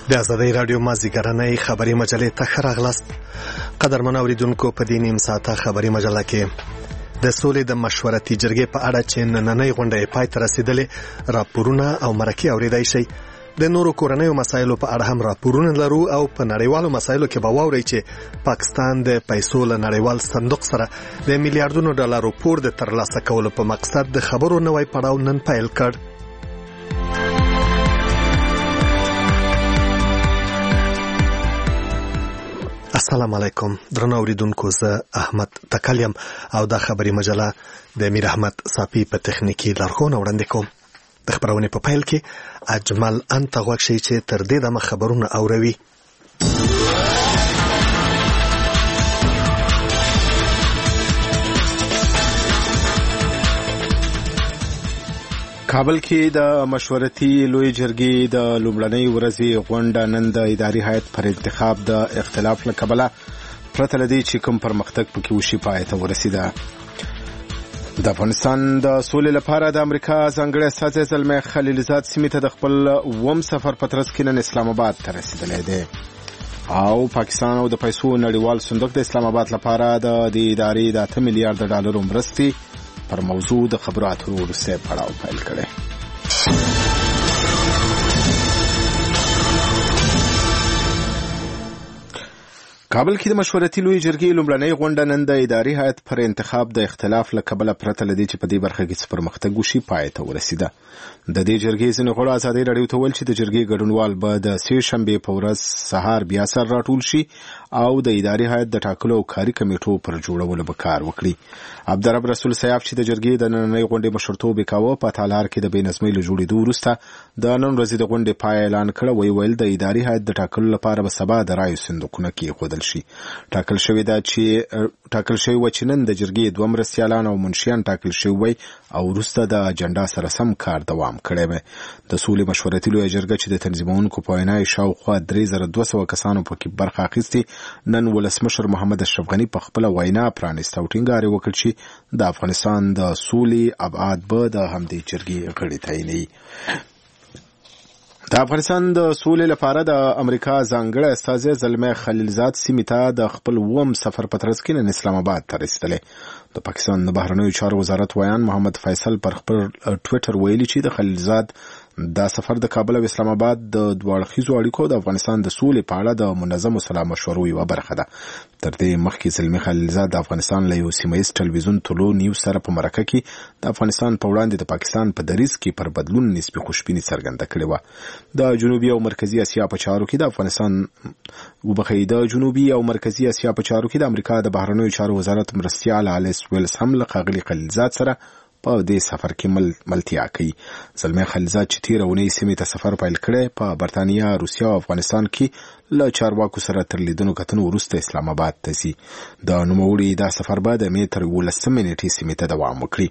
د آزادۍ رادیو مازدیګرنۍ خبري مجلې ته ښه راغلاست. قدرمن اوریدونکو، په دې نیم ساعته خبري مجله کې د سولې د مشورتي جرګې په اړه چې نننۍ غونډه پای ته رسیدلې راپورونه او مرکې اوریدای شي. د نورو کورنیو مسایلو په اړه هم راپورونه لرو او په نړیوالو مسایلو کې به واورئ چې پاکستان د پیسو له نړیوال صندوق سره د میلیارډونو ډالرو پور د ترلاسه کولو په مقصد د خبرو نوی پړاو نن پیل کړ. السلام علیکم درنو اوریدونکو، زه احمد تکلیم او دا خبري مجله د امیر احمد صافی په تخنیکی لارښوونه وړاندې کوم. د خبرونې په پیل کې اجمل انت غوښ شي چې تر دې دمه خبرونه اوروي. کابل کې د مشورتي لوی جرګې د لومړنۍ ورځې غونډه نن د اداري هیئت پر انتخاب د اختلاف له کبله پرته له دې چې کوم پرمختګ پکې وشي پای ته ورسېده. د افغانستان د سولې لپاره د امریکا ځانګړی استازی زلمی خلیلزاد سیمې ته د خپل اووم سفر په ترڅ کې نن اسلام آباد ته رسېدلی دی او پاکستان او د پیسو نړیوال صندوق د اسلام آباد لپاره د ادارې د 8 میلیارډ ډالرو مرستې پر موضوع د خبرو اترو وروستی پړاو پیل کړی. کابل کې د مشورتي لوی جرګې لومړنۍ غونډه نن د اداري هیئت پر انتخاب د اختلاف له کبله پرته له دې چې په دې برخه کې څه پرمختګ وشي پای ته ورسېده. د دې جرګې ځینې غړو ازادۍ راډیو ته وویل چې د جرګې ګډونوال به د سې شنبې په ورځ سهار بیا سر راټول شي او د اداري هیئت د ټاکلو او کاري کمیټو پر جوړولو به کار وکړي. عبدالرب رسول سیاف چې د جرګې د نننۍ غونډې مشرتوب یې کاوه، په تالار کې د بې نظمۍ له جوړېدو وروسته د نن ورځې د غونډې پای اعلان کړ. ویل د اداري هیئت د ټاکلو لپاره به سبا د رایو صندوقونه کېښودل شي. ټاکل شوی و چې نن د جرګې دوه مرستیالان او منشیان ټاکل شوي وي او وروسته د اجنډا سره سم کار دوام کړی وي. د سولې مشورتي لویه جرګه چې د تنظیمونکو په وینا شاوخوا 3200 کسانو پکې برخه اخیستې، نن ولسمشر محمد اشرف غني په خپله وینا پرانیسته او ټینګار یې وکړ چې د افغانستان د سولې ابعاد به د همدې جرګې غړي تعینوي. د افغانستان د سولې لپاره د امریکا ځانګړی استازی زلمی خلیلزاد سیمې ته د خپل اووم سفر په ترڅ کې نن اسلام آباد ته رسېدلی. د پاکستان د بهرنیو چارو وزارت ویان محمد فیصل پر خپل ټویټر ویلي چې د خلیلزاد دا سفر د کابل او اسلام آباد د دوه اړخیزو اړیکو د افغانستان د سولې په اړه د منظمو سلا مشورو یوه برخه ده. تر دې مخکې زلمی خلیلزاد د افغانستان له یو سیمهیز ټلویزیون طلوع نیوز سره په مرکه کې د افغانستان په وړاندې د پاکستان په دریځ کې پر بدلون نسبي خوشبیني څرګنده کړې وه. د جنوبي او مرکزي اسیا په چارو کې د امریکا د بهرنیو چارو وزارت مرستیال الیس ویلس هم له ښاغلي خلیلزاد سره په دې سفر کې ملتیا کوي. زلمی خلیلزاد چې تېره اونۍ سیمې ته سفر پیل کړی، په برطانیه، روسیه او افغانستان کې له چارواکو سره تر لیدنو کتنو وروسته اسلام آباد ته ځي. د نوموړي دا سفر به د مې تر 11 نیټې سیمې ته دوام وکړي.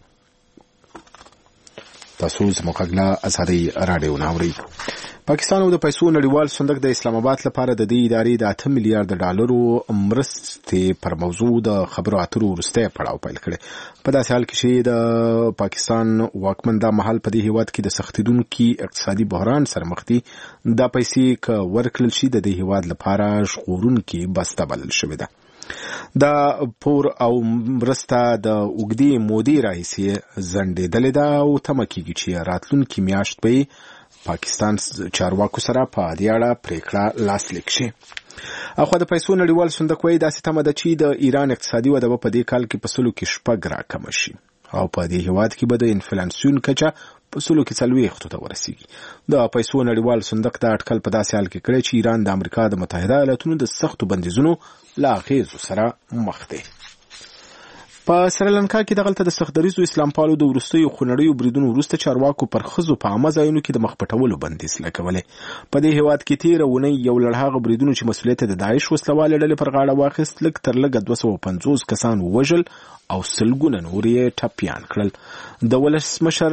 تاسو زموږ غږ له ازادۍ راډیو نه اورئ. پاکستان او د پیسو نړیوال صندوق د اسلام آباد لپاره د دې ادارې د 8 میلیارډ ډالرو مرستې پر موضوع د خبرو اترو وروستی پړاو پیل کړی. په داسې حال کې چې د پاکستان واکمن دا مهال په دې هیواد کې د سختېدونکي اقتصادي بحران سره مخ دي، دا پیسې که ورکړل شي د دې هیواد لپاره ژغورونکې بسته بلل شوې ده. دا پور او مرسته د اوږدې مودې راهیسې ځنډېدلې ده او تمه کېږي چې راتلونکې میاشت به پاکستان چارواکو سره په دې اړه پریکړه لاسلیک شي. اخوا د پیسو نړیوال صندوق وایي داسې تمه ده چې د ایران اقتصادي وده به په دې کال کې په 100 کې 6 راکمه شي او په دې هیواد کې به د انفلاسیون کچه په 100 کې 40 ته ورسیږي. د پیسو نړیوال صندوق دا اټکل په داسې حال کې کړی چې ایران د امریکا د متحده ایالاتونو د سختو بندیزونو له اغېزو سره مخ دی. په سریلانکا کې دغلته د سختدریزو اسلام پالو د وروستیو خونړیو بریدونو وروسته چارواکو پر ښځو په عامه ځایونو کې د مخ پټولو بندیز لګولی. په دې هیواد کې تېره اونۍ یو لړ هغه بریدونو چې مسؤلیت د داعش وسلوالې ډلې پر غاړه واخیست لږ تر لږه 250 کسان ووژل او سلګونه نور یې ټپیان کړل. د ولسمشر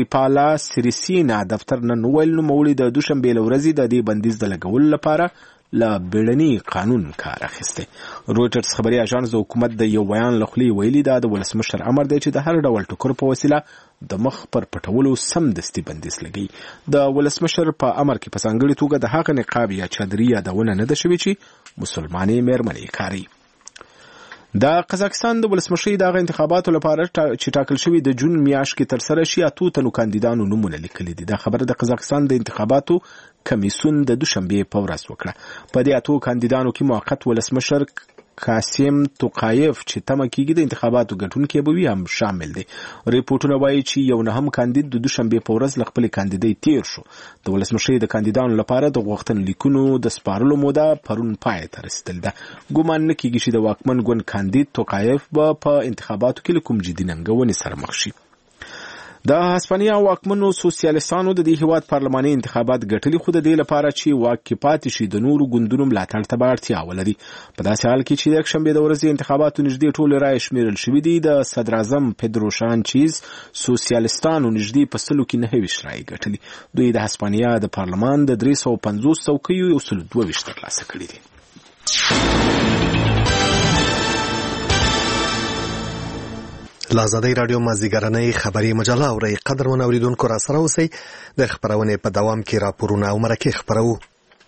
مایتریپالا سیریسینا دفتر نن وویل نوموړي د دوشنبې له ورځې د دې بندیز د لګولو لپاره له بیړني قانون کار اخیستی. رویټرز خبري اژانس د حکومت د یو بیان له خولې ویلي دا د ولسمشر امر دی چې د هر ډول ټکر په وسیله د مخ پر پټولو سمدستي بندیز لګي. د ولسمشر په امر کې په ځانګړې توګه د هغه نقاب یا چادري یادونه نه ده شوې چې مسلمانې مېرمنې کاري. د قزاقستان د ولسمشرۍ دغه انتخاباتو لپاره چې ټاکل شوی د جون میاشت کې ترسره شي 8 تنو کاندیدانو نومونه لیکلي دي. دا خبره د قزاقستان د انتخاباتو کمیسیون د دوشنبه په ورځ وکړه. په دې 8 کاندیدانو کې موقت ولسمشر قاسم توقایف چې تمه کېږي د انتخاباتو ګټونکي به وي هم شامل دي. ریپورتونه وایي چې یو نهم کاندید د دوشنبه په ورځ له خپل کاندیدۍ تیر شو. د ولسمشرۍ د کاندیدانو لپاره د غوښتنلیکونو د سپارلو موده پرون پای ته رسیدل ده. ګومان نه کېږي چې د واکمن ګوند کاندید توقایف به په انتخاباتو کې له کوم جدي ننګونې سره مخ شي. د هسپانیا واکمنو سوسیالیستانو د دې هیواد پارلماني انتخابات ګټلي، خو د دې لپاره چې واک کې پاتې شي د نورو ګوندونو ملاتړ ته اړتیا ولري. په داسې حال کې چې د یکشنبې د ورځې انتخاباتو نږدې ټول رایې شمیرل شوي دي، د صدر اعظم پدرو سانچز سوسیالیستانو نږدې په 100 کې 29 رایې ګټلي. دوی د هسپانیا د پارلمان د 350 څوکیو 122 ترلاسه کړي دي. لازادی رادیو مازیګرنۍ خبري مجله اوري. قدرمن اوریدونکو را سره اوسئ. د خبرونې په دوام کې راپورونه او مرکې خبرو.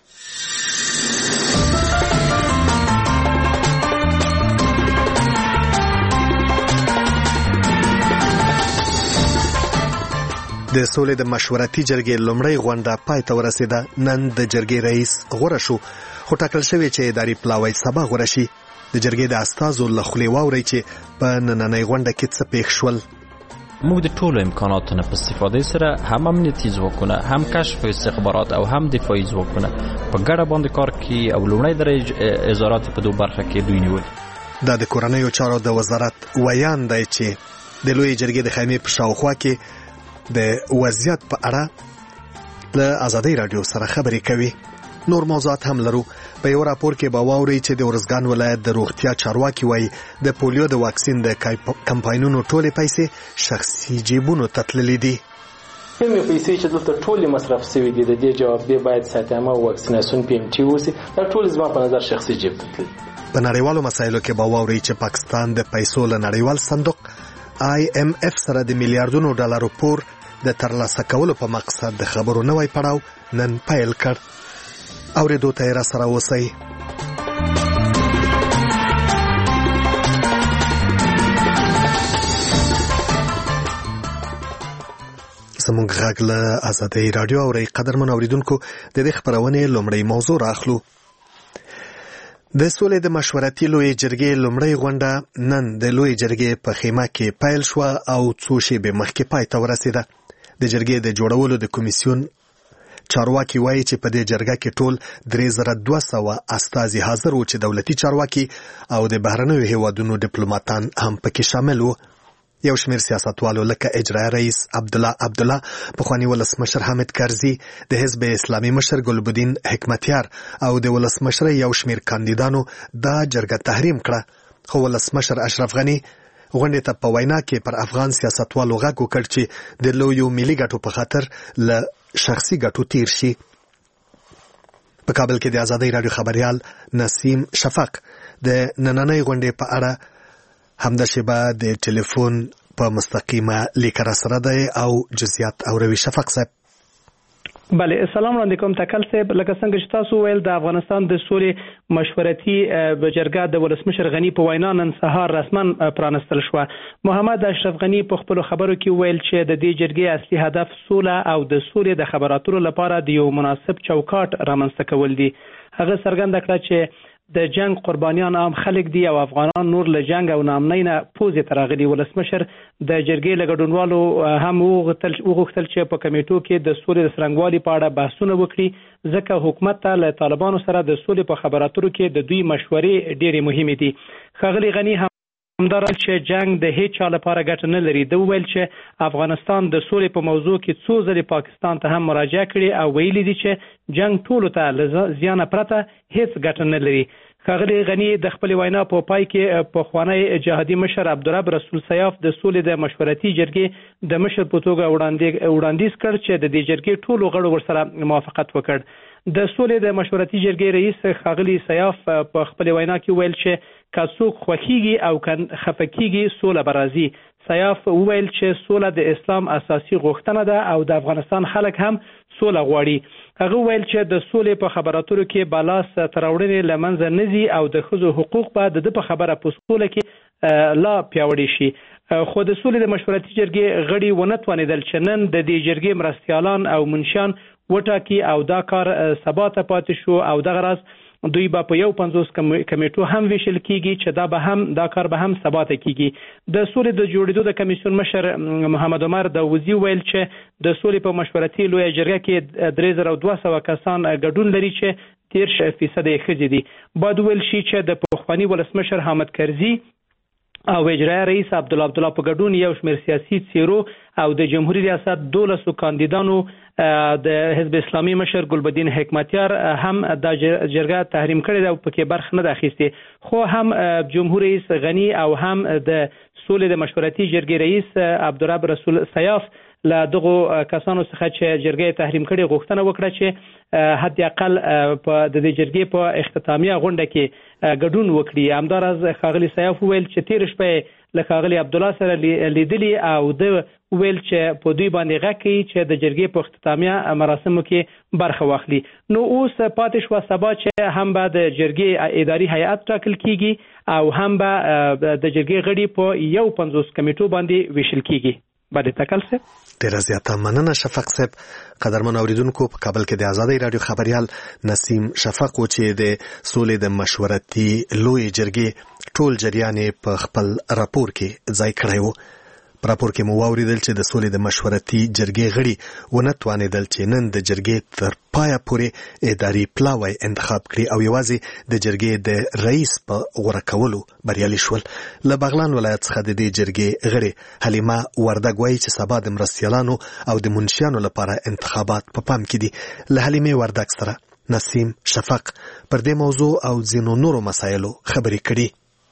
د سولې د مشورتي جرګې لومړۍ غونډه پای ته ورسېده. نن د جرګې رئیس غوره شو، خو ټاکل شوی چې اداري پلاوی سبا غوره شي. د جرګې د استازو له خولې واورئ چې په نننۍ غونډه کې څه پېښ شول. موږ د ټولو امکاناتو نه په استفادې سره هم امنیتي ځواکونه، هم کشف او استخبارات او هم دفاعي ځواکونه په ګډه باندې کار کوي او لومړی درجه ازارات په دوه برخه کې دوی نیول. دا د کورنیو چارو د وزارت ویان دی چې د لوی جرګې د خیمې په شاوخوا کې د وضعیت په اړه له آزادۍ رادیو سره خبرې کوي. نور موضوعات هم لرو. په یو راپور کې به واورئ چې د ارزګان ولایت د روغتیا چارواکي وایي د پولیو د واکسین د کمپاینونو ټولې پیسې شخصي جیبونو ته تللې دي. کومې پیسې چې دلته ټولې مصرف شوي دي د دې جواب دی باید ساتمه او واکسیناسیون پی ام ټي وسی. دا ټول زما په نظر شخصي جیب ته تللي. په نړیوالو مسایلو کې به واورئ چې پاکستان د پیسو له نړیوال صندوق IMF سره د میلیارډونو ډالرو پور د ترلاسه کولو په مقصد د خبرو نوی پړاو نن پیل کړ. اوریدو ته را سره اوسئ. زموږ غږ له آزادۍ رادیو اورئ. قدرمن اوریدونکو، د دې خبرونې لومړی موضوع راخلو. د سولې د مشورتي لوی جرګې لومړی غونډه نن د لوی جرګې په خیمه کې پیل شوه او څو شېبې مخکې پای ته ورسېده. د جرګې د جوړولو د کمیسیون چارواکي وایي چې په دې جرګه کې ټول 3200 استازي حاضر وو چې دولتي چارواکي او د بهرنیو هیوادونو ډیپلوماټان هم پکې شامل وو. یو شمېر سیاستوالو لکه اجرایي رئیس عبدالله، پخواني ولسمشر حامد کرزي، د حزب اسلامي مشر ګلبدین حکمتیار او د ولسمشر یو شمېر کاندیدانو دا جرګه تحریم کړه. خو ولسمشر اشرف غني غونډې ته په وینا کې پر افغان سیاستوالو غږ وکړ چې د لویو ملي ګټو په خاطر له شخصي ګټو تیر شي. په کابل کې د آزادۍ رادیو خبريال نسیم شفق د نننۍ غونډې په اړه همدا شیبه د ټلیفون په مستقیمه لیک را سره دی او جزئیات اوروي. شفق صاحب. بله، سلام علیکم. تکل صاحب، لکه څنګه چې تاسو ویل د افغانستان د سولې مشورتي جرګه د ولسمشر غني په وینا نن سهار رسما پرانستل شو. محمد اشرف غني په خپل خبرو کې ویل چې د دې جرګې اصلي هدف سوله او د سولې د خبراتو لپاره د یو مناسب چوکاټ رامنځته کول دي. هغه څرګنده کړه چې د جنگ قربانیان عام خلک دي او افغانان نور له جنگ او نامنۍ نه پوزې ته راغلي. ولسمشر د جرګې له ګډونوالو هم وغوښتل چې په کمیټو کې د سولې د څرنګوالي په اړه بحثونه وکړي، ځکه حکومت ته له طالبانو سره د سولې په خبراتو کې د دوی مشورې ډېرې مهمې دي. ښاغلي غني همدارل چې جنگ د هیڅ چا لپاره ګټه نه لري. د ویل چې افغانستان د سولې په موضوع کې څو ځلې پاکستان ته هم مراجعه کړې او ویلي دي چې جنگ ټولو ته له زیانه پرته هیڅ ګټه نه لري. ښاغلي غني د خپل وینا په پای کې پخوانی جهادي مشر عبدالرب رسول سیاف د سولې د مشورتي جرګې د مشر په توګه وړاندیز کړ چې د دې جرګې ټولو غړو ورسره موافقت وکړ. د سولې د مشورتي جرګې رئیس ښاغلي سیاف په خپل وینا کې ویل چې که څوک خوښیږي او خفه کیږي سوله به راځي. سیاف وویل چې سوله د اسلام اساسي غوښتنه ده او د افغانستان خلک هم سوله غواړي. هغه ویل چې د سولې په خبراتو کې بالاس تراوړنې له منځه نه ځي او د ښځو حقوق به د په خبره په سوله کې لا پیاوړي شي. خو د سولې د مشورتي جرګې غړي ونه توانېدل چې نن د دې جرګې مرستیالان او منشیان وټاکي او دا کار سبا ته پاتې شو او دغه راز دوی به په 50 کمیټو هم ویشل کیږي چې دا کار به هم سبا ته کیږي. د سولې د جوړېدو د کمیسیون مشر محمد عمر داوودی ویل چې د سولې په مشورتي لویه جرګه کې 3200 کسان ګډون لري چې 13% یې ښځې دي. باید ویل شي چې د پخواني ولسمشر حامد کرزي او اجرایه رئیس عبدالله په ګډون یو شمېر سیاسي څیرو او د جمهوریت ریاست 12 کاندیدانو د حزب اسلامي مشر ګلبدین حکمتیار هم د جرګه تحریم کړی او پکې برخه نه اخیسته. خو هم جمهور رئیس غنی او هم د سولې د مشورتي جرګې رئیس عبدالرب رسول سیاف له دغه کسانو څخه چې جرګه تحریم کړي غوښتنه وکړه چې حد اقل په د جرګې په اختتامیه غونډه کې ګډون وکړي. همدارز ښاغلي سیاف ویل چې تیر شپه له ښاغلي عبدالله سره لیدلی او د ویل چې په دوی باندې غږ کوي چې د جرګې په اختتامیه مراسمو کې برخه واخلي. نو اوس پاتې شوه سبا چې هم به د جرګې اداري هیئت ټاکل کیږي او هم به د جرګې غړي په 50 کمیټو باندې ویشل کیږي. باندې تکل سه ډیره زیاته مننه شفق صاحب. قدرمن اوریدونکو په کابل کې د آزادۍ رادیو خبريال نسیم شفق و چې د سولې د مشورتي لوی جرګې ټول جریان په خپل راپور کې ځای کړی وو. په راپور کې مو واوریدل چې د سولې د مشورتي جرګې غړي ونه توانېدل چې نن د جرګې تر پایه پورې اداري پلاوی انتخاب کړي او یوازې د جرګې د رئیس په غوره کولو بریالي شول. له بغلان ولایت څخه د دې جرګې غړي حلیمه وردګ وایي چې سبا د مرستیالانو او د منشیانو لپاره انتخابات په پام کې دي. له حلیمه وردګ سره نسیم شفق پر دې موضوع او ځینو نورو مسایلو خبرې کړي.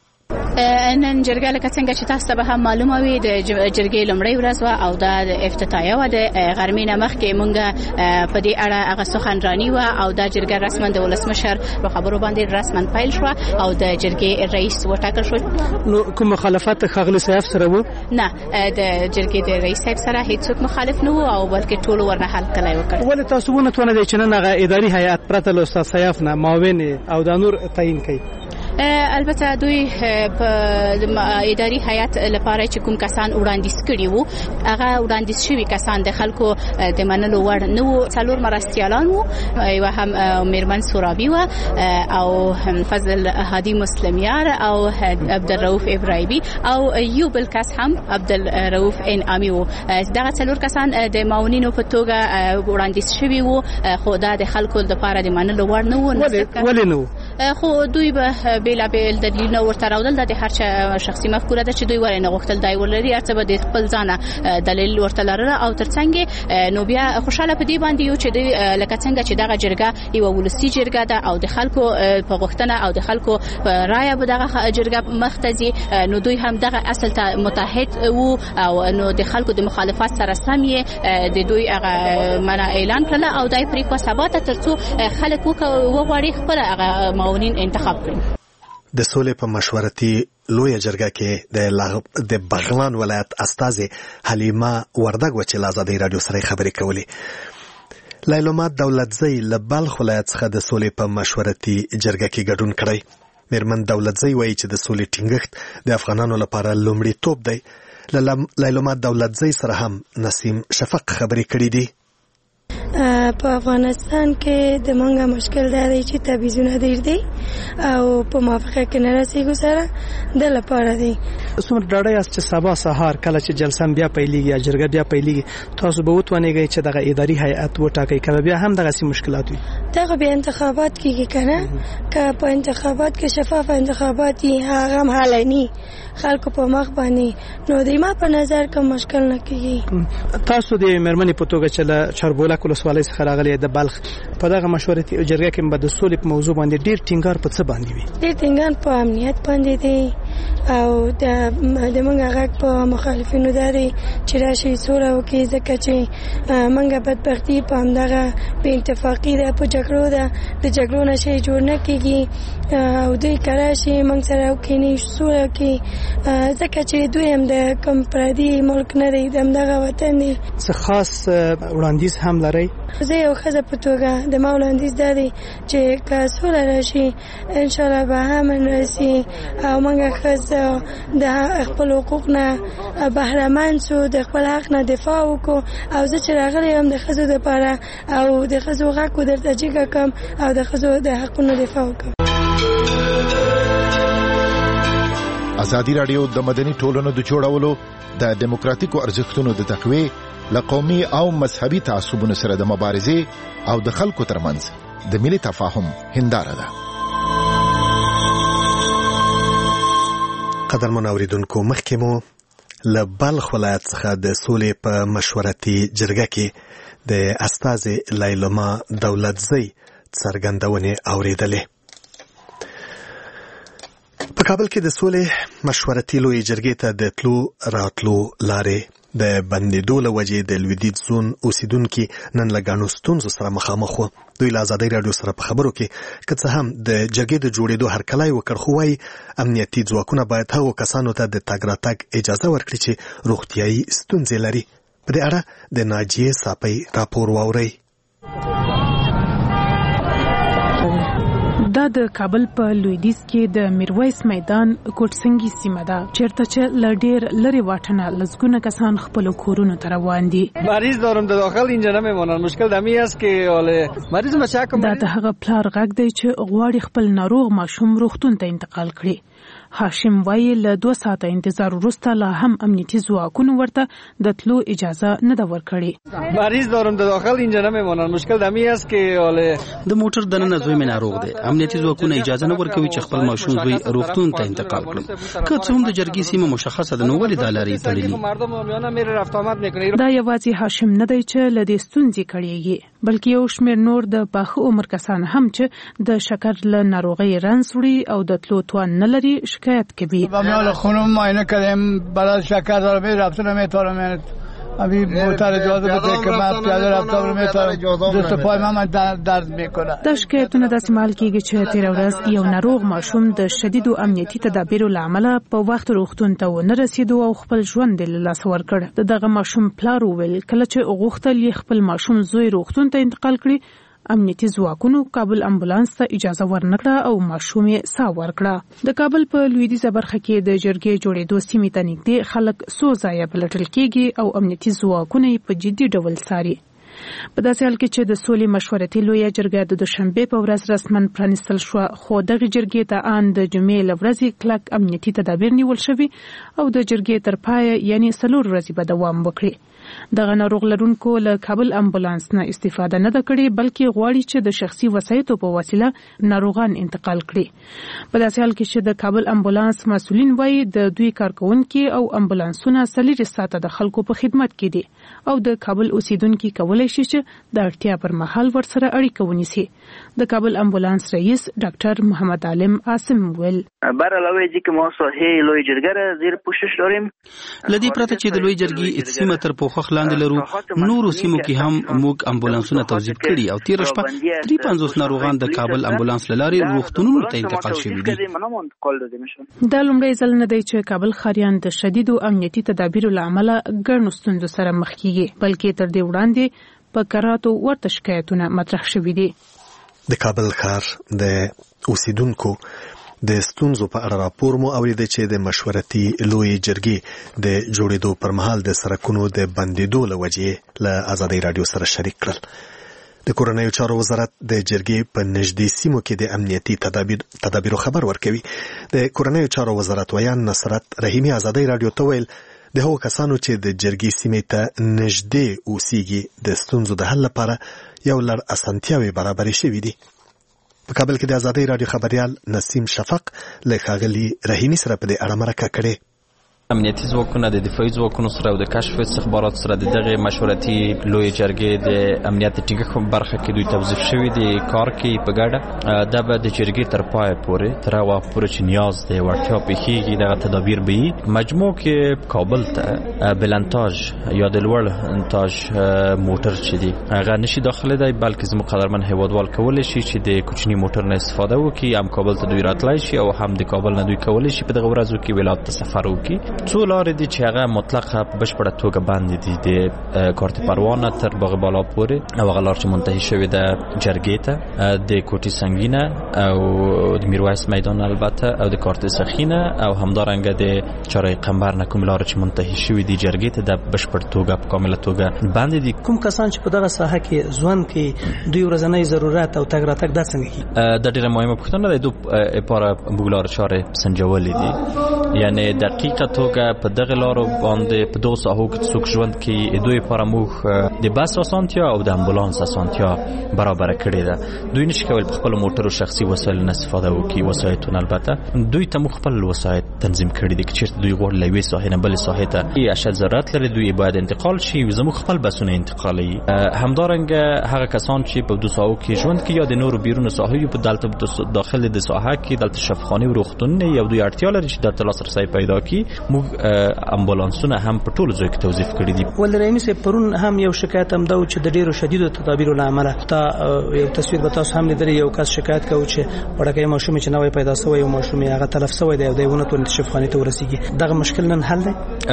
نن جرګه لکه څنګه چې تاسو ته هم معلومه وي د جرګې لومړی ورځ و او د افتتاحیه و د غرمې نه مخکې مونږ په دې اړه هغه سخنرانی و او د جرګې رسما د ولسمشر په خبرو باندې رسما پیل شو او د جرګې رئیس وټاکل شو. نو کوم مخالفت ښاغلي سیاف سره و؟ نه، د جرګې د رئیس صاحب سره هیڅوک مخالف نه و او بلکې ټول ورنه حل کړی وکړ. ولې تاسو ونه توانئ چې نن هغه اداري هیئت پرته له استاد سیاف نه معاون او د نور تعیین کړي؟ البته دوی په اداري هیئت لپاره چې کوم کسان وړاندیز کړي وو هغه وړاندیز شوي کسان د خلکو د منلو وړ نه وو. څلور مرستیالان وو، یو هم میرمن سورابي و او فضل هادي مسلمیار او عبدالرؤوف ابراهیمی او یو بل کس هم عبدالرؤوف انعامی وو. دغه څلور کسان د معاونینو په توګه وړاندیز شوي وو خو دا د خلکو لپاره د منلو وړ نه وو. ولې نو؟ خو دوی به بیلابیل دلیلونه ورته راوړل. د هر چا شخصي مفکوره ده چې دوی ورنه غوښتل دی ولري هرڅه به د خپل ځانه دلیل ورته لرله او ترڅنګ نو بیا خوشاله په دې باندې یو چې لکه څنګه چې دغه جرګه یو ولسی جرګه ده او د خلکو په غوښتنه او د خلکو رائے به دغه جرګه مختزي نو دوی هم دغه اصل ته متحد وو او نو د خلکو د مخالفت سره سم یې د دوی هغه منع اعلان کړل او دای پرې کو سبا ته ترڅو خلک وغواړي خپل هغه معاونین انتخاب کړي. د سولې په مشورتي لویه جرګه کې د بغلان ولایت استازي حلیمه وردګ و چې له آزادۍ رادیو سره خبرې کولې. لیلما دولتزی له بلخ ولایت څخه د سولې په مشورتي جرګه کې ګډون کړی. میرمن دولتزی وایي چې د سولې ټینګښت د افغانانو لپاره لومړیتوب دی. لیلما دولتزی سره هم نسیم شفق خبرې کړې دي. په افغانستان کې د مونږه مشکل دی چې تبعیضونه ډېر دي او په موافقه کې نه رسېږو سره د لپاره دی. څومره ډاډه یاست چې سبا سهار کله چې جلسه بیا پیلېږي یا جرګه بیا پیلېږي تاسو به وتوانېږئ چې دغه اداري هیئت وټاکئ که بیا هم دغسې مشکلات وي؟ دغه بیا انتخابات کېږي که نه، که په انتخابات کې شفاف انتخابات وي هغه هم حالني خلکو په مخ باندې نو د ما په نظر کوم مشکل نه کیږي. تاسو د مېرمنې په توګه چې له چاربولک ولسوالۍ څخه راغلي د بلخ په دغه مشورتي جرګه کې به د سولې په موضوع باندې ډیر ټینګار په څه باندې وي؟ ډیر ټینګار په امنیت باندې دی او د موږ غږ په مخالفینو دی چې راشي سوله وکړي ځکه چې موږ بدبختي په همدغه بې اتفاقي ده په جګړو ده د جګړو نه شی جوړ نه کېږي او دوی که راشي موږ سره وکښېني سوله وکړي ځکه چې دوی هم د کوم پردي ملک نه دی د همدغه وطن دی. څه خاص وړاندیز هم لرئ؟ زه یو ښځه په توګه د ما وړاندیز دا دی چې که سوله راشي انشاءالله به امن راسي او موږ ښځه د خپل حقوق نه بهرمند شو د خپل حق نه دفاع وکړو او زه چې راغلی یم د ښځو دپاره او د ښځو غږ درته جګه کړم او د ښځو د حقونو دفاع وکړم. ازادي راډیو د مدني ټولنو د جوړولو د دیموکراتیکو ارزښتونو د تقویې له قومي او مذهبي تعصبونو سره د مبارزې او د خلکو ترمنځ د ملي تفاهم هنداره ده. قدرمن اوریدونکو مخکې مو له بلخ ولایت څخه د سولې په مشورتي جرګه کې د استازي لیلما دولتزی څرګندونې اوریدلې. په کابل کې د سولې مشورتي لوی جرګې ته د تلو راتلو لارې د بندیدو له وجې د لویدیځ زون اوسیدونکي نن له ګڼو ستونزو سره مخامخ وو. دوی له ازادۍ راډیو سره په خبرو کې که څه هم د جرګې د جوړېدو هرکلی وکړ خو وایي امنیتي ځواکونه باید هغو کسانو ته د تګ راتګ اجازه ورکړي چې روغتیایي ستونزې لري. په دې اړه د ناجیې صاپۍ راپور واورئ. دا د کابل په لویدیځ کې د میرویس میدان کوټسنګي سیمه ده چیرته چې ل ډیر لري واټنه لزګونه کسان خپل کورونو ته روان دي. مریض دارم در داخل اینجا نمیمونن. مشکل دمی است که مریض بچه کوم. دا د هغه پلار غږ دی چې غواړي خپل ناروغ ماشوم روغتون ته انتقال کړي. هاشم وایي له 2 ساعته انتظار وروسته لا هم امنیتي ځواکونو ورته د تلو اجازه نه ده ورکړې. مریض دارم در داخل اینجا نمیمونن. مشکل دمی است که د موټر دننه زوی مې ناروغ دی. امنیتي ځواکونه اجازه نه ورکوي چې خپل ماشوم زوی روغتون ته انتقال کړي. که څه هم د جرګې سیمه مشخصه ده نو ولې دا لارې تړلې؟ دا یوازې هاشم نه دی چې له دې ستونزې کړيږي بلکې یو شمېر نور د پاخه عمر کسان هم چې د شکر له ناروغۍ رنځ وړي او د تلو توان نه لري شکایت کوي. میال خونم معاینه کردیم برای شکر دارم رفتن نمیتونم ابي موتر اجازه بده که من پیاده رفتم نمیتونم دست پای من درد میکنه. د شکایتونو د استعمال کېږي چې تیر ورځ یو ناروغ ماشوم د شدیدو امنیتي تدابیرو لامل په وخت روغتون ته ونه رسیدو او خپل ژوند له لاس ورکړ. دغه ماشوم پلار وویل کله چې غوښتل خپل ماشوم زوی روغتون ته انتقال کړي امنیتي ځواکونو کابل امبولانس ته اجازه ورنکړه او ماشوم یې ساه ورکړه. د کابل په لویدیځه برخه کې د جرګې جوړېدو سیمې ته نږدې خلک څو ځایه پلټل کېږي او امنیتي ځواکونه یې په جدي ډول څاري. په داسې حال کې چې د سولې مشورتي لویه جرګه د دوشنبې په ورځ رسمن پرانیستل شو خو دغه جرګې ته ان د جمعې له ورځې کلک امنیتي تدابیر نیول شوي او د جرګې تر پایه یعنی 4 ورځې به دوام وکړي. دغه ناروغ لرونکو له کابل امبولانس نه استفاده نه کړي بلکې غواړي چې د شخصي وسایطو په وسیله ناروغان انتقال کړي. په داسې حال کې چې د کابل امبولانس مسؤلین وایي د دوی کارکونکو او امبولانسونه 4 ساعته د خلکو په خدمت کې دي او د کابل اوسیدونکو کولای شي چې د اړتیا پر مهال ورسره اړیکه ونیسي. د کابل امبولانس رئیس ډاکټر محمد عالم عاصم ویل برعلاوه دې کې ما ساحې لوی جرګه زیر پوښښ لرم. لدی پرته چې د لوی جرګې سیمه تر پوخخ لاندې لرو نورو سیمو کې هم موږ امبولانسونه توظیف کړي او تیر شپه 350 ناروغان د کابل امبولانس لارې روغتونونو ته انتقال شوي دي. دا لومړی ځل نه دی چې کابل ښاریان د شدیدو امنیتي تدابیرو له امله ګڼو ستونزو سره مخ کیږي بلکې تر دې وړاندې په کراتو ورته شکایتونه مطرح شوي دي. د کابل ښار د اوسیدونکو د ستونزو په اړه راپور مو اورېده چې د مشورتي لوی جرګې د جوړېدو پر مهال د سرکونو د بندیدو له وجې له ازادۍ راډیو سره شریک کړل. د کورنیو چارو وزارت د جرګې په نږدې سیمو کې د امنیتي تدابیرو خبر ورکوي. د کورنیو چارو وزارت ویان نصرت رحیمي ازادۍ راډیو ته ویل د هغو کسانو چې د جرګې سیمې ته نږدې اوسېږي د ستونزو د حل لپاره یو لړ اسانتیاوې برابرې شوي دي. په کابل کې د ازادي رادیو خبريال نسیم شفق له ښاغلي رحیمي سره په دې اړه مرکه کړې. امنیتي ځواکونه د دفاعي ځواکونو سره او د کشف استخبارات سره د دغه مشورتي لوی جرګې د امنیت ټینګښت برخه کې دوی توظیف شوی دی کار کې په ګډه دا به د جرګې تر پای پورې تر هغه پورې چې نیاز دی ورتیا پیښیږي دغه تدابیر به مجموع کې کابل ته بلانتاژ یا د لوړ انتاج موټر چې دی هغه نشي داخله دی بلکې زموږ قدرمن هیوادوال کولی شي چې د کوچني موټر نه استفاده وکړي هم کابل ته دوی راتلای شي او هم د کابل نه دوی کولی شي په دغه ورځو کې ولایت ته سفر وکړي. څو لارې دي چې هغه مطلقه په بشپړه توګه بند دي د کارت پروانه تر باغ بالا پورې او هغه لار چې منتهي شوې ده جرګې ته د کوټي سنگینه او د میرویس میدان البته او د کارت سخینه او همدارنګه د چارای قنبر نه کوم لار چې منتهي شوې دي جرګې ته د بشپړ توګه په کامله توګه بند دي. کوم کسان چې په دغه ساحه کې ځوان کې دوی ورځنی ضرورت او تګ راتګ د څنګه د ډیره مهمه پوښتنه ده دوی لپاره بوګلار چارې سنجولې دي یعنی دقیقه توګه په دغه لارو باندې په دوه ساحو کې څوک ژوند کوي دوی لپاره موږ د بس اسانتیا او د امبولانس اسانتیا برابر کړې ده. دوی نشي کول په خپل موټر او شخصي وسایل نه استفاده وکړي وسایتونه البته دوی ته خپل وسایل تنظیم کړي دي چې دوی غوړ لوي ساحه نه بل ساحه ته اشد ضرورت لري دوی باید انتقال شي زموږ خپل بسونه انتقالي. همدارنګه هغه کسان چې په دوه ساحو کې ژوند کوي یا د نورو بیرون ساحې په دلته داخل د ساحه کې دلته شفاخانه او روغتون یا دوی اړتیا لري چې د لاسرسي پیدا کړي موږ امبولانسونه هم په ټولو ځای کې توظیف کړي دي. ولې رحیمي صاحب پرون هم یو شکایت هم دا چې د ډیرو شدیدو تدابیرو له امله یو تصویر به تاسو هم لیدلی یو کس شکایت کوي چې وړکې ماشوم چې نوې پیدا شوی او ماشوم هغه تلف شوی دی او دونه ټول شفاخانه ته ورسیږي دغه مشکل نن حل دی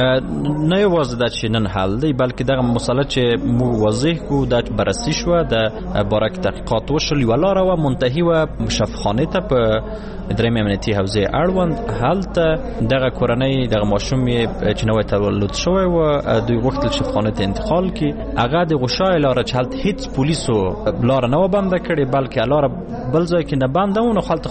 نه یوازې دا چې نن حل دی بلکې دغه مسله چې مو واضح کو د بررسي شو د بارک تحقیقات وشول یو لار او منتهي و شفاخانه ته په درېمه امنیتي حوزه اړوند حالت دغه کورنۍ دغه ماشوم چې نوې تولد شوی و دوی غوښتل شفاخانه ته انتقال کړي هغه د غشای لار چې حالت هیڅ پولیسو لار نه بند کړي بلکې لار بل ځای کې نه بندونه خلک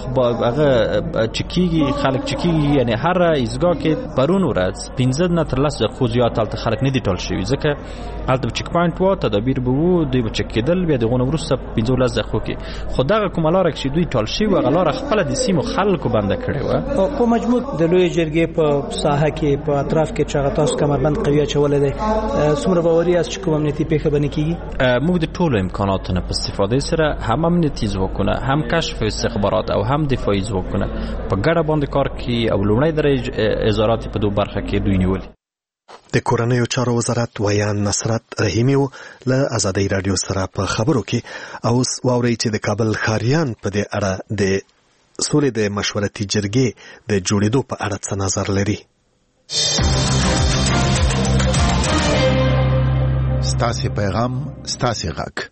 هغه چکیږي خلک چکیږي یعنی هر ایزګه کې پرون ورځ 15 نه تر 10 خو زیات حالت خلک نه دي ټول شوی ځکه حالت چک پوینټ و تدابیر به وو دوی چکیدل بیا دغه ورسته 15 دقیقو کې خدای کوم لار کې دوی ټول شوی غلار خپل د سیمو خلکو بند کړي و په مجموع د لوی جرګې په ساحه کې په اطراف کې چې تاسو کمربند قوی چولې ده څومره باوري است چې کوم امنیتي پیښه بنه کیږي موږ د ټولو امکاناتو نه په استفاده سره هم امنیتي ځواکونه هم کشف استخبارات او هم دفاعي ځواکونه په ګډه باندې کار کوي او لومړی درجه ازارات په دوه برخه کې دوی نیولي. د کورنیو چارو وزارت ویان نصرت رحیمي له ازادي رادیو سره په خبرو کې او واوري چې د کابل خاریان په دې اړه د سولې د مشورتي جرګې د جوړېدو په اړه څه نظر لري. ستاسو پیغام ستاسو غږ.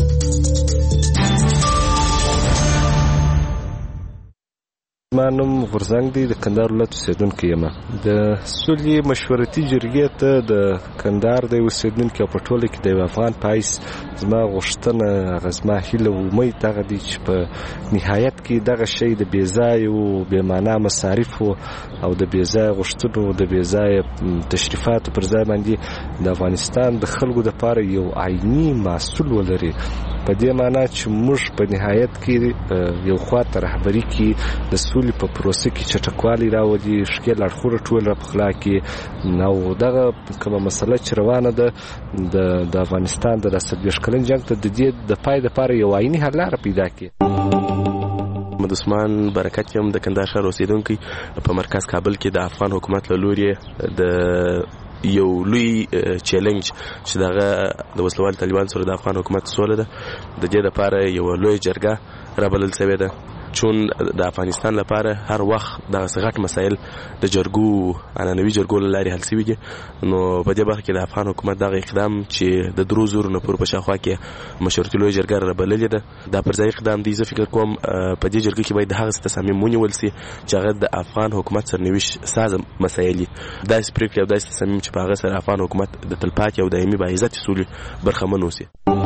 ما نوم غورزنګ دی د کندهار ولایت اوسیدونکی یم. د سولې مشورتي جرګې ته د کندهار د اوسیدونکو په ټوله کې د افغان پایس زما غوښتنه غزما هیله او امید دغه دی چې په نهایت کې دغه شی د بیځای او بې معنا مصارف او د بیځای غوښتنو د بیځای تشریفات پر ځای باندې د افغانستان د خلکو لپاره یو عیني مسؤل ولري په دې معنی چې موږ په نهایت کې یو خواته رهبری کې د سولې په پروسه کې چټکوالی راوړي شکل اړخونه ټول را پخلا کې نو دغه کومه مسله چې روانه ده د افغانستان د 40 کلن جنگ ته د دې د پای لپاره یو عیني حل لاره پیدا کړي. محمد عثمان برکت یم د کندهار ښار اوسیدونکی په مرکز کابل کې د افغان حکومت له لوري د یو لوی چیلنج چې دغه د وسلوال طالبان سره د افغان حکومت سوله ده د دې لپاره یو لوی جرګه رابلل شوې ده چون د افغانستان لپاره هر وخت د غټ مسایل د جرګو عنعنوي جرګو لاري حل شوي دي نو په دې برخه کې د افغان حکومت دغه اقدام چې د درو زورو نه پور په شاخوا کې مشورتي لوی جرګه رابللې ده دا پر ځای اقدام دی. زه فکر کوم په دې جرګه کې باید د هغه تصامیم ونیول شي چې هغه د افغان حکومت سرنوشت ساز مسایل دي داسې پریکړې او داسې تصامیم چې په هغه سره افغان حکومت د تلپاتې او دایمي باعزت سولې برخمن اوسي.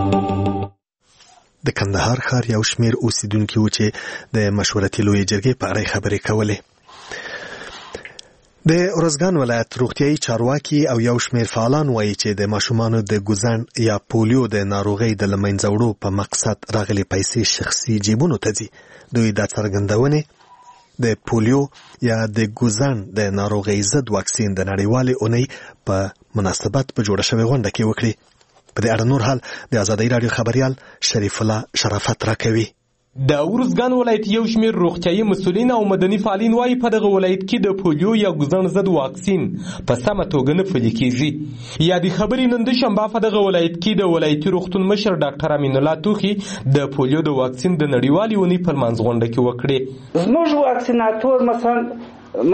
د کندهار ښار یو شمیر اوسیدونکي و چې د مشورتي لوی جرګې په اړه خبرې کولې. د ارزګان ولایت روغتيایي چارواکي او یو شمېر فعالان وایي چې د ماشومانو د ګوزن یا پولیو د ناروغۍ د لمنځه وړو په مقصد راغلي پیسې شخصي جیبونو ته ځي. دوی دا څرګندونې د پولیو یا د ګوزن د ناروغۍ ضد واکسین د نړیوالې اونۍ په مناسبت په جوړه شوې غونډه کې وکړي. په دې اړه نور حال د ازادۍ راډیو خبريال شریف الله شرافت راکوي. د ارزګان ولایت یو شمېر روغتیایي مسؤلین او مدني فعالین وایي په دغه ولایت کې د پولیو یا ګوزن ضد واکسین په سمه توګه نه پلي کیږي. یادې خبرې نن د شنبه په دغه ولایت کې د ولایتي روغتون مشر ډاکټر امین الله توخي د پولیو د واکسین د نړیوالې اونۍ په لمانځ غونډه کې وکړې. زموږ واکسیناتور مثلا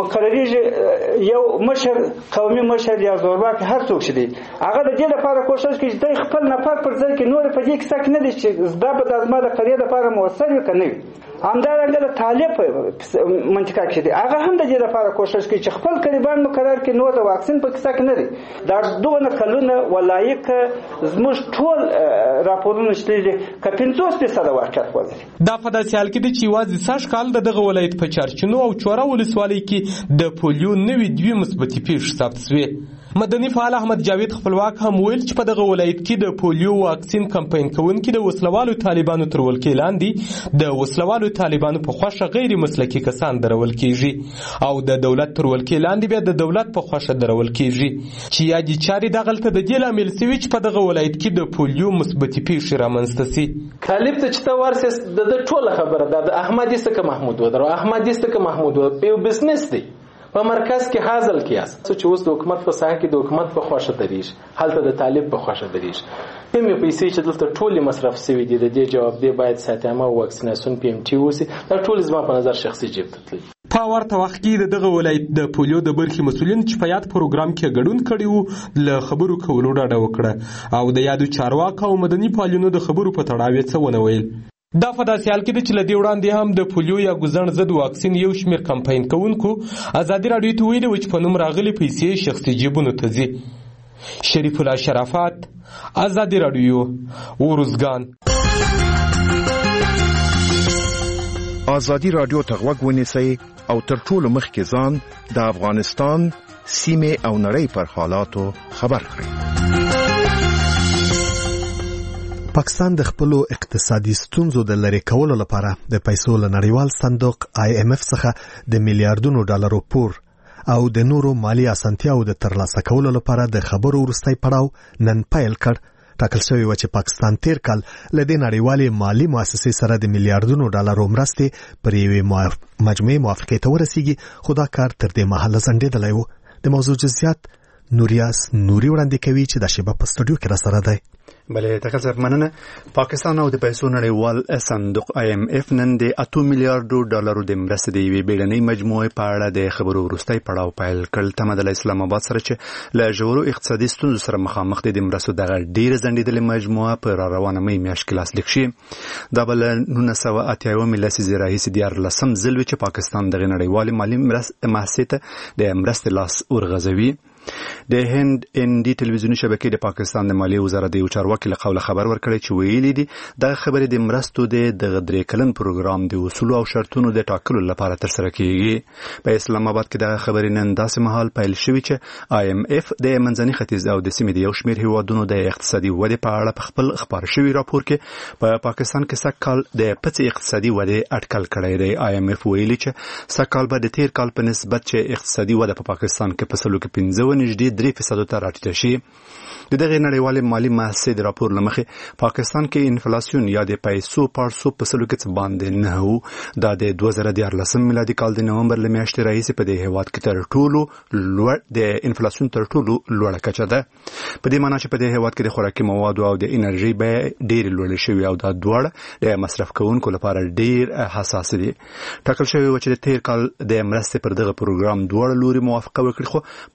مقرریږي یو مشر قومي مشر یا زورواک هر څوک شي هغه د دې لپاره کوشش کوي چې خپل نفر پر ځای کې نور په دې کې څه نه دي چې زده به د ازمه د قریه لپاره موثر وي کنه همدارنګه د طالب منطقه کې دي هغه هم د دې لپاره کوشش کوي چې خپل قریبان مقرر کې نور د واکسین په کیسه کې نه دي. دا دوه کلونه ولایک زموږ ټول راپورونه شته ک 50% واقعیت وځي. دا په داسې حال کې چې واځي ساش کال دغه ولایت په چارچنو او چوره ولسوالۍ کې د پولیو نوې دوی مثبتې پیښې ثبت شوې. مدني فعال احمد جاوید خپلواک هم ویل چې په دغه ولایت کې د پولیو واکسین کمپاین کوونکي د وسلوالو طالبانو تر ولکې لاندې د وسلوالو طالبانو په خوښه غیر مسلکي کسان درول کیږي او د دولت تر ولکې لاندې بیا د دولت په خوښه درول کیږي چې یادې چارې دغلته د دې لامل سوي چې په دغه ولایت کې د پولیو مثبتې پیښې رامنځته سي. طالب ته چې ته ورسېس د ټوله خبره ده د احمد استکه محمود ودرو احمد استکه محمود یو بزنس دی په مرکز کې حاصل کیاس چې اوس د حکومت په ساحه کې د حکومت په خوښه دریږي هلته د طالب په خوښه دریږي کومې پیسې چې دلته ټولې مصرف شوي دي د دې جواب دی باید ساتمه او واکسیناسیون پی ام ټي وسی دا ټول زما په نظر شخصي جیب ته تللی. په ورته وخت کې دغه ولایت د پولیو د برخې مسؤلین چې په یاد پروګرام کې ګډون کړي وو له خبرو کولو ډډه وکړه او د یادو چارواکو او مدني فعالینو د خبرو په تړاو څه ونه ویل. دا په داسې حال کې چې له دې وړاندې هم د پولیو یا ګوزن ضد واکسین یو شمېر کمپاین کوونکو ازادي راډیو ته ویلي و چې په نوم راغلي پیسې شخصي جیبونو ته ځي. شریف الله شرافت، ازادي راډیو، ورزګان. ازادي راډیو ته غوږ ونیسئ او تر ټولو مخکې ځان د افغانستان سیمې او نړۍ پر حالاتو خبر کړئ. پاکستان د خپل اقتصادي ستونزو د لری کولو لپاره د پیسو له نړیوال صندوق IMF څخه د میلیارډونو ډالرو پور او د نورو مالی اسانتیاو د ترلاسه کولو لپاره د خبرو وروستی پړاو نن پیل کړ. ټاکل شوی و چې پاکستان تیر کال له دې نړیوالې مالی مؤسسې سره د میلیارډونو ډالرو مرستې پر یوې مجموعې موافقې ته ورسیږي خو دا کار تر دې مهاله ځنډېدلی و. د موضوع جزئیات نوریاس نوري وړاندې کوي چې د شیبه په سټوډیو کې را سره دی. بله تکلسف مننه. پاکستان او د پیسو نړیوال صندوق IMF نن د 8 میلیارډو ډالرو د مرستې د یوې بیړنۍ مجموعې په اړه د خبرو وروستی پړاو پیل کړ. تمه د اسلام آباد سره چې له ژورو اقتصادي ستونزو سره مخامخ دي د مرستو دغه ډیره ځنډېدلې مجموعه په را روانه مې میاشت کې لاسلیک شي. دا بل 1980 لسیزې راهیسې د 14 ځل چې پاکستان دغه نړیوال مالی مؤسسې ته د مرستې لاس ورغځوي. د هند ND ټلویزیوني شبکې د پاکستان د مالیې وزارت یو چارواکي له قوله خبر ورکړی چې ویلي دي دا خبرې د مرستو د 3 کلن پروګرام د اصول او شرطونو د ټاکلو لپاره ترسره کیږي. په اسلام آباد کې دا خبرې نن داسې مهال پیل شوې چې IMF د منځني ختیځ او د سیمې د یو شمېر هیوادونو د اقتصادي ودې په اړه په خپل خبر شوی راپور کې په پاکستان کې سږکال د پڅې اقتصادي ودې اټکل کړی دی. IMF ویلي چې سږکال به د تیر کال په نسبت چې اقتصادي وده په پاکستان کې په سلو کې 15 نږدې 3% ته راټیټه شي. د دغه نړیوالې مالی مؤسسې د راپور لمخې پاکستان کې انفلاسیون یا د پیسو پارسو په سلو کې باندې نه وو. دا د 2014 میلادي کال د نومبر له میاشتې راهیسې په دې هیواد کې تر ټولو لوړ د انفلاسیون تر ټولو لوړه کچه ده. په دې معنی چې په دې هیواد کې د خوراکي موادو او د انرژي بیې ډېرې لوړې شوې او دا دواړه د مصرف کوونکو لپاره ډېر حساس دي. ټاکل شوی و چې د تیر کال د مرستې پر دغه پروګرام دواړه لوري موافقه وکړي خو پاکستاني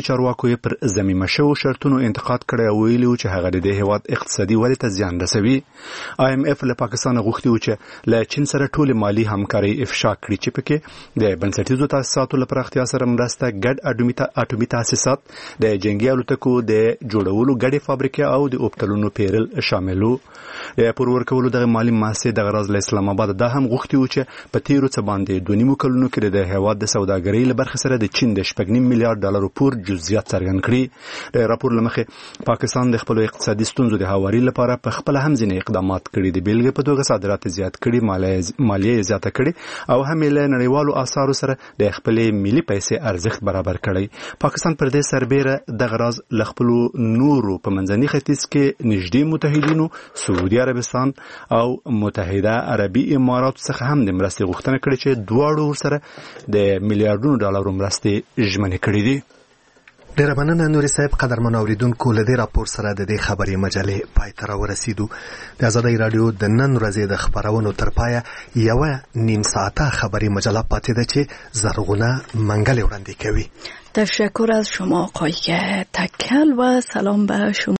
چارواکو پر ضمیمه شوو شرطونو انتقاد کړی او ویلي و چې هغه د دې هیواد اقتصادي ودې ته زیان رسوي. IMF له پاکستان غوښتي و چې له چین سره ټول مالی همکاري افشا کړي چې پکې د بنسټیزو تاسیساتو لپاره اختیار سره مرسته، ګډ اټومي تاسیسات، د جنگي الوتکو د جوړولو ګډې فابریکې او د اوبتلونو پیرل شامل وو. د پور ورکولو دغه مالی ماسې د غرض له اسلام آباد دا هم غوښتي و چې په تیرو څه باندې 2.5 کلونو کې د هیواد د سوداګرۍ له برخې سره د چین د 6.5 میلیارډ ډالرو پور جزئیات څرګند کړي. د راپور له مخې پاکستان د خپل اقتصادي ستونزو د هواري لپاره په خپل هم ځینې اقدامات کړي دي. بیلګې په توګه صادرات زیات کړي، مالیه زیاته کړي او هم له نړیوالو اسعارو سره د خپل ملي پیسې ارزښت برابر کړي. پاکستان پر دې سربېره د غرض ل خپل نورو په منځني ختیځ کې نږدې متحدینو سعودي عربستان او متحده عربي امارات څخه هم د مرستې غوښتنه کړې چې دواړو ورسره د میلیارډونو ډالرو مرستې ژمنې کړې دي. ډیره مننه نوري صاحب. قدرمن اوریدونکو له دې راپور سره د دې خبري مجلې پای ته ورسېدو. د آزادۍ رادیو د نن ورځې د خبرونو تر پایه یو نیم ساعته خبري مجله پاتې ده چې زرغونه منګل وړاندې کوي. تشکر از شما آقای تکل و سلام به شما.